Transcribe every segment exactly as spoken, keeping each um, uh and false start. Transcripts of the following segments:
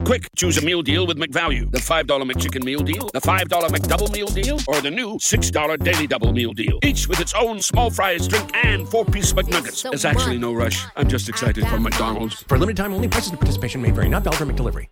Quick, choose a meal deal with McValue. The five dollar McChicken meal deal, the five dollar McDouble meal deal, or the new six dollar Daily Double meal deal. Each with its own small fries, drink, and four-piece McNuggets. There's actually no rush. I'm just excited for McDonald's. For a limited time only, prices and participation may vary. Not valid for McDelivery.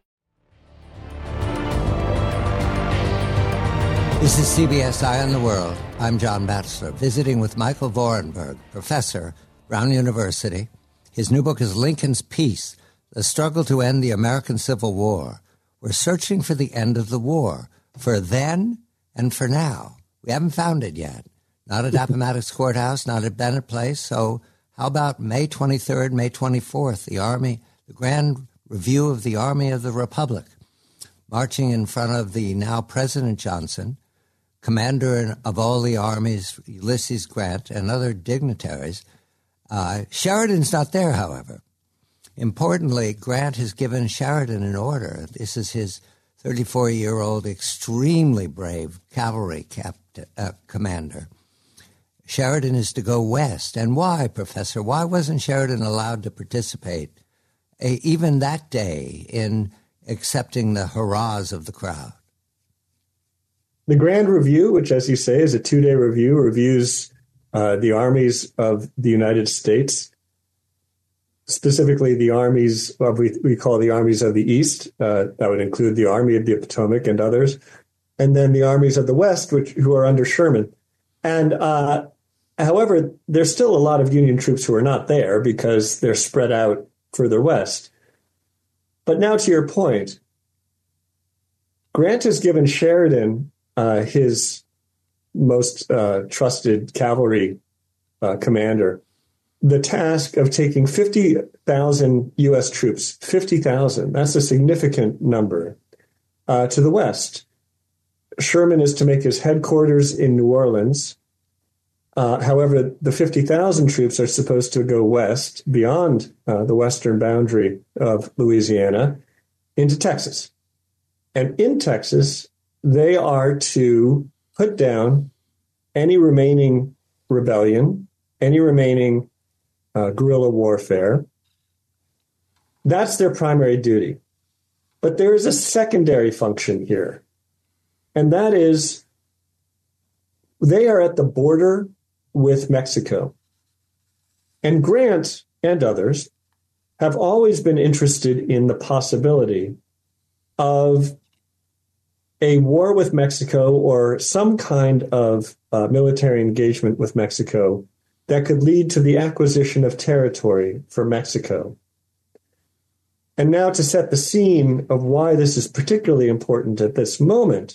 This is C B S Eye on the World. I'm John Batchelor, visiting with Michael Vorenberg, professor, Brown University. His new book is Lincoln's Peace, The Struggle to End the American Civil War. We're searching for the end of the war, for then and for now. We haven't found it yet. Not at Appomattox Courthouse, not at Bennett Place. So how about May twenty-third, May twenty-fourth, the Army, the Grand Review of the Army of the Republic, marching in front of the now President Johnson, commander of all the armies, Ulysses Grant, and other dignitaries. Uh, Sheridan's not there, however. Importantly, Grant has given Sheridan an order. This is his thirty-four-year-old, extremely brave cavalry captain, uh, commander. Sheridan is to go west. And why, Professor? Why wasn't Sheridan allowed to participate, uh, even that day, in accepting the hurrahs of the crowd? The Grand Review, which, as you say, is a two-day review, reviews uh, the armies of the United States, specifically the armies of we, we call the armies of the East. Uh, that would include the Army of the Potomac and others, and then the armies of the West, which who are under Sherman. And uh, however, there's still a lot of Union troops who are not there because they're spread out further west. But now to your point, Grant has given Sheridan Uh, his most uh, trusted cavalry uh, commander, the task of taking fifty thousand U S troops, fifty thousand, that's a significant number, uh, to the west. Sherman is to make his headquarters in New Orleans. Uh, however, the fifty thousand troops are supposed to go west, beyond uh, the western boundary of Louisiana, into Texas. And in Texas, they are to put down any remaining rebellion, any remaining uh, guerrilla warfare. That's their primary duty. But there is a secondary function here, and that is they are at the border with Mexico. And Grant and others have always been interested in the possibility of a war with Mexico or some kind of uh, military engagement with Mexico that could lead to the acquisition of territory for Mexico. And now to set the scene of why this is particularly important at this moment,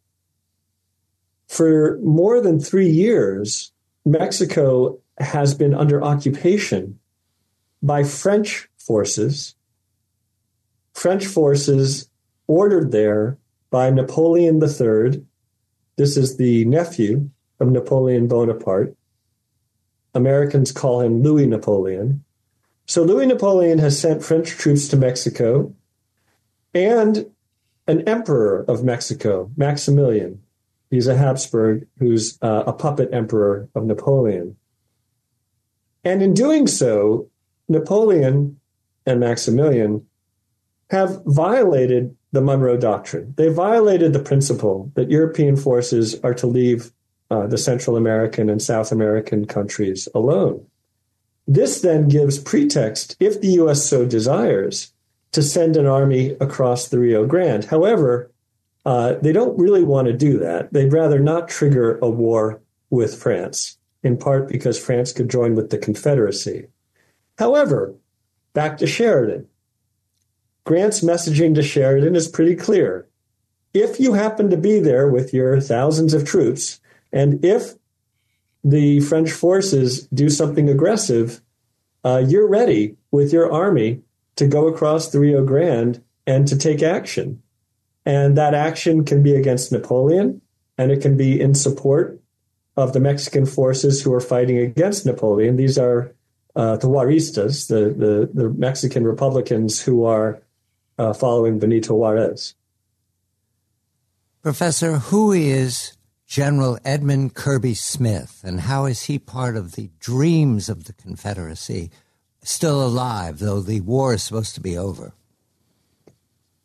for more than three years, Mexico has been under occupation by French forces, French forces ordered there by Napoleon the Third. This is the nephew of Napoleon Bonaparte. Americans call him Louis Napoleon. So Louis Napoleon has sent French troops to Mexico, and an emperor of Mexico, Maximilian. He's a Habsburg who's uh, a puppet emperor of Napoleon. And in doing so, Napoleon and Maximilian have violated the Monroe Doctrine. They violated the principle that European forces are to leave uh, the Central American and South American countries alone. This then gives pretext, if the U S so desires, to send an army across the Rio Grande. However, uh, they don't really want to do that. They'd rather not trigger a war with France, in part because France could join with the Confederacy. However, back to Sheridan. Grant's messaging to Sheridan is pretty clear. If you happen to be there with your thousands of troops, and if the French forces do something aggressive, uh, you're ready with your army to go across the Rio Grande and to take action. And that action can be against Napoleon, and it can be in support of the Mexican forces who are fighting against Napoleon. These are uh, the Juaristas, the, the, the Mexican Republicans who are uh, following Benito Juarez. Professor, who is General Edmund Kirby Smith, and how is he part of the dreams of the Confederacy, still alive, though the war is supposed to be over?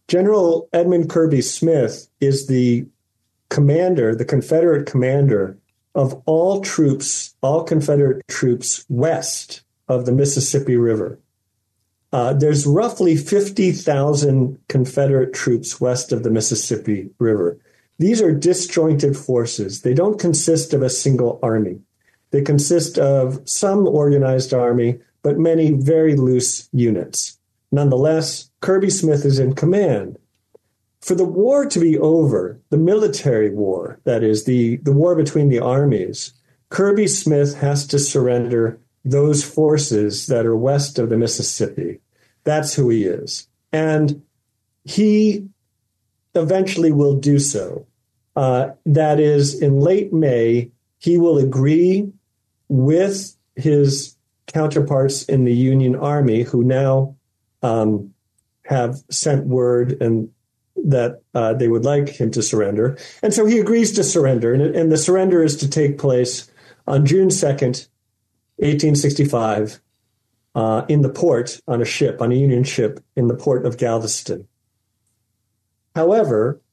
General Edmund Kirby Smith is the commander, the Confederate commander of all troops, all Confederate troops west of the Mississippi River. Uh, there's roughly fifty thousand Confederate troops west of the Mississippi River. These are disjointed forces. They don't consist of a single army. They consist of some organized army, but many very loose units. Nonetheless, Kirby Smith is in command. For the war to be over, the military war, that is, the, the war between the armies, Kirby Smith has to surrender those forces that are west of the Mississippi. That's who he is. And he eventually will do so. Uh, that is, in late May, he will agree with his counterparts in the Union Army, who now um, have sent word and that uh, they would like him to surrender. And so he agrees to surrender. And, and the surrender is to take place on June second, eighteen sixty-five, uh, in the port on a ship, on a Union ship in the port of Galveston. However,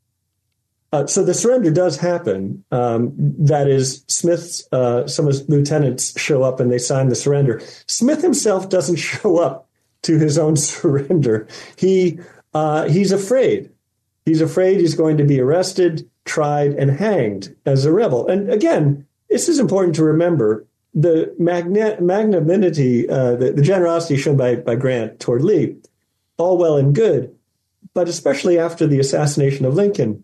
uh, so the surrender does happen. Um, that is, Smith's, uh, some of his lieutenants show up and they sign the surrender. Smith himself doesn't show up to his own surrender. He Uh, he's afraid. He's afraid he's going to be arrested, tried, and hanged as a rebel. And again, this is important to remember. The magna- magnanimity, uh, the, the generosity shown by, by Grant toward Lee, all well and good, but especially after the assassination of Lincoln,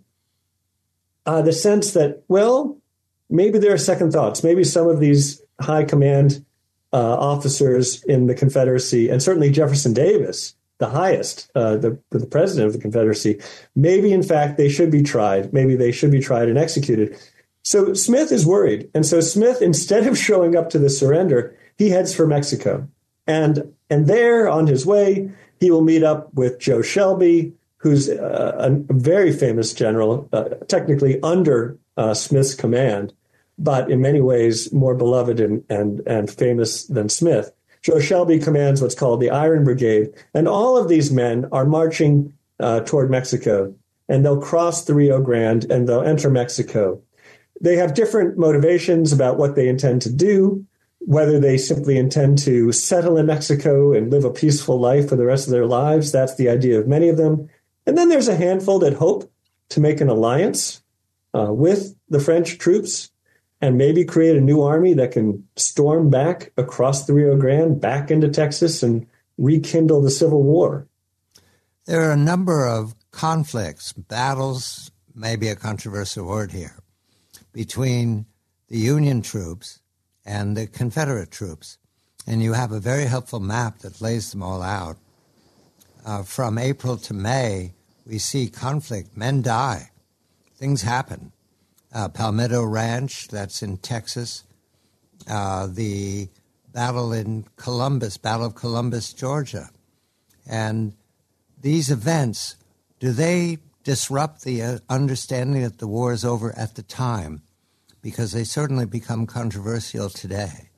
uh, the sense that, well, maybe there are second thoughts. Maybe some of these high command uh, officers in the Confederacy, and certainly Jefferson Davis, the highest, uh, the, the president of the Confederacy, maybe, in fact, they should be tried. Maybe they should be tried and executed. So Smith is worried. And so Smith, instead of showing up to the surrender, he heads for Mexico. And, and there, on his way, he will meet up with Joe Shelby, who's uh, a very famous general, uh, technically under uh, Smith's command, but in many ways more beloved and, and, and famous than Smith. Joe Shelby commands what's called the Iron Brigade, and all of these men are marching uh, toward Mexico, and they'll cross the Rio Grande and they'll enter Mexico. They have different motivations about what they intend to do, whether they simply intend to settle in Mexico and live a peaceful life for the rest of their lives. That's the idea of many of them. And then there's a handful that hope to make an alliance uh, with the French troops and maybe create a new army that can storm back across the Rio Grande, back into Texas, and rekindle the Civil War. There are a number of conflicts, battles, maybe a controversial word here, between the Union troops and the Confederate troops. And you have a very helpful map that lays them all out. Uh, from April to May, we see conflict. Men die. Things happen. Uh, Palmetto Ranch, that's in Texas. Uh, the battle in Columbus, Battle of Columbus, Georgia. And these events, do they disrupt the uh, understanding that the war is over at the time? Because they certainly become controversial today.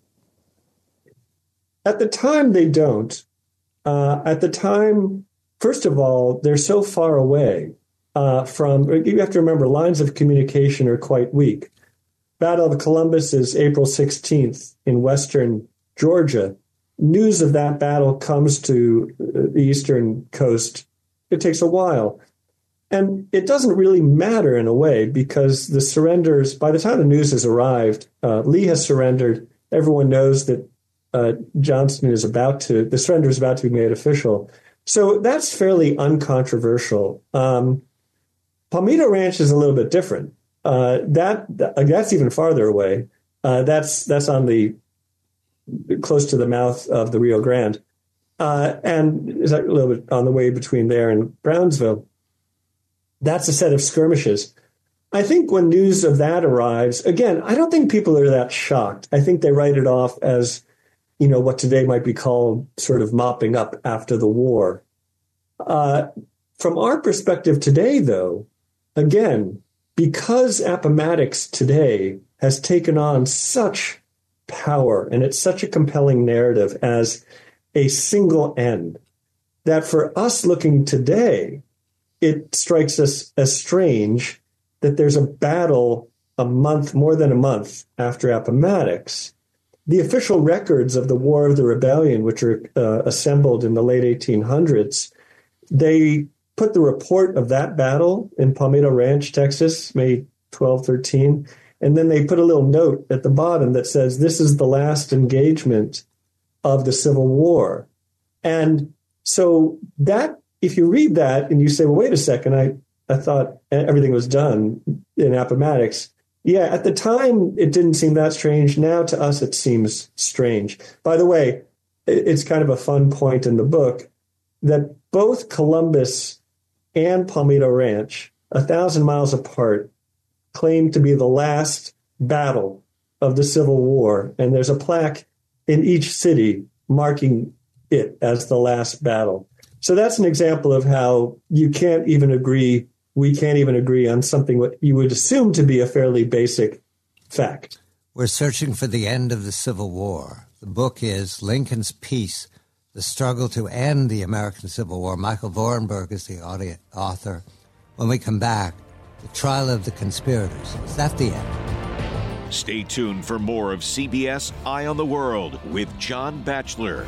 At the time, they don't. Uh, at the time, first of all, they're so far away. Uh, from, you have to remember, lines of communication are quite weak. Battle of Columbus is April sixteenth in western Georgia. News of that battle comes to the eastern coast. It takes a while. And it doesn't really matter in a way because the surrenders, by the time the news has arrived, uh, Lee has surrendered. Everyone knows that uh, Johnston is about to, the surrender is about to be made official. So that's fairly uncontroversial. Um, Palmetto Ranch is a little bit different. Uh, that, that that's even farther away. Uh, that's that's on the close to the mouth of the Rio Grande, uh, and is a little bit on the way between there and Brownsville. That's a set of skirmishes. I think when news of that arrives, again, I don't think people are that shocked. I think they write it off as, you know, what today might be called sort of mopping up after the war. Uh, from our perspective today, though, again, because Appomattox today has taken on such power and it's such a compelling narrative as a single end, that for us looking today it strikes us as strange that there's a battle a month, more than a month after Appomattox. The official records of the War of the Rebellion, which are uh, assembled in the late eighteen hundreds, they put the report of that battle in Palmito Ranch, Texas, May twelfth, thirteen, and then they put a little note at the bottom that says, this is the last engagement of the Civil War. And so that, if you read that and you say, well, wait a second, I, I thought everything was done in Appomattox. Yeah, at the time, it didn't seem that strange. Now, to us, it seems strange. By the way, it's kind of a fun point in the book that both Columbus and Palmito Ranch, a thousand miles apart, claim to be the last battle of the Civil War. And there's a plaque in each city marking it as the last battle. So that's an example of how you can't even agree we can't even agree on something what you would assume to be a fairly basic fact. We're searching for the end of the Civil War. The book is Lincoln's Peace, The Struggle to End the American Civil War. Michael Vorenberg is the author. When we come back, the trial of the conspirators. Is that the end? Stay tuned for more of C B S Eye on the World with John Batchelor.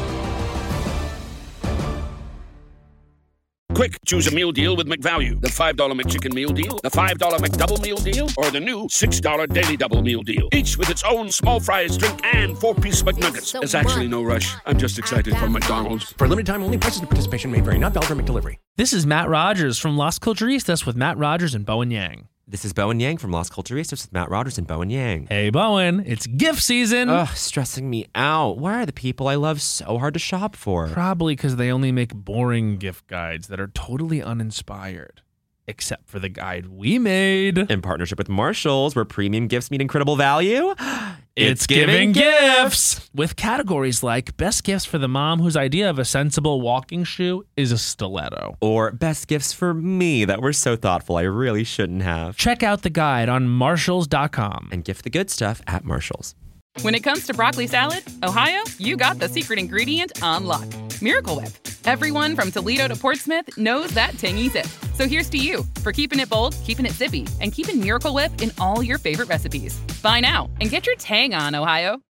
Quick, choose a meal deal with McValue. The five dollar McChicken Meal Deal, the five dollar McDouble Meal Deal, or the new six dollar Daily Double Meal Deal. Each with its own small fries, drink, and four-piece McNuggets. There's actually no rush. I'm just excited for McDonald's. For a limited time only, prices and participation may vary. Not valid for McDelivery. This is Matt Rogers from Las Culturistas with Matt Rogers and Bowen Yang. This is Bowen Yang from Las Culturistas with Matt Rogers and Bowen Yang. Hey, Bowen, it's gift season. Ugh, stressing me out. Why are the people I love so hard to shop for? Probably because they only make boring gift guides that are totally uninspired. Except for the guide we made. In partnership with Marshalls, where premium gifts meet incredible value. It's giving gifts! With categories like best gifts for the mom whose idea of a sensible walking shoe is a stiletto. Or best gifts for me that were so thoughtful I really shouldn't have. Check out the guide on Marshalls dot com. And gift the good stuff at Marshalls. When it comes to broccoli salad, Ohio, you got the secret ingredient on lock. Miracle Whip. Everyone from Toledo to Portsmouth knows that tangy zip. So here's to you for keeping it bold, keeping it zippy, and keeping Miracle Whip in all your favorite recipes. Buy now and get your tang on, Ohio.